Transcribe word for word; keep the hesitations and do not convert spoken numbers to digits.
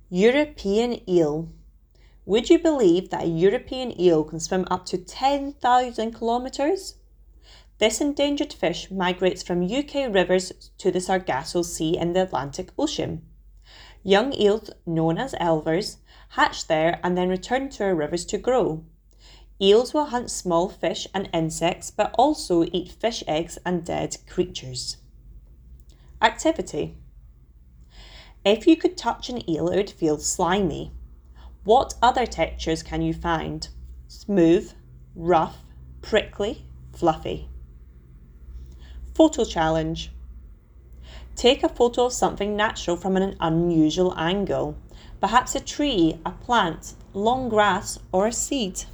European eel. Would you believe that a European eel can swim up to ten thousand kilometres? This endangered fish migrates from U K rivers to the Sargasso Sea in the Atlantic Ocean. Young eels, known as elvers, hatch there and then return to our rivers to grow. Eels will hunt small fish and insects, but also eat fish eggs and dead creatures. Activity. If you could touch an eel, it would feel slimy. What other textures can you find? Smooth, rough, prickly, fluffy. Photo challenge. Take a photo of something natural from an unusual angle, perhaps a tree, a plant, long grass, or a seed.